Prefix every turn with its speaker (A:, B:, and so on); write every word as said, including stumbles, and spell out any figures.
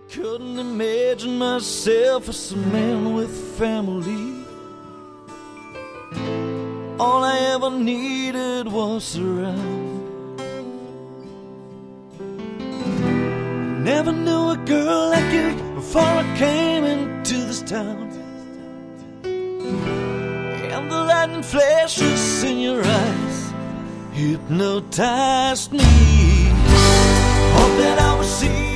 A: Couldn't imagine myself as a man with family. All I ever needed was around. Never knew a girl like you before I came into this town. And the lightning flashes in your eyes hypnotized me. Hope that I will see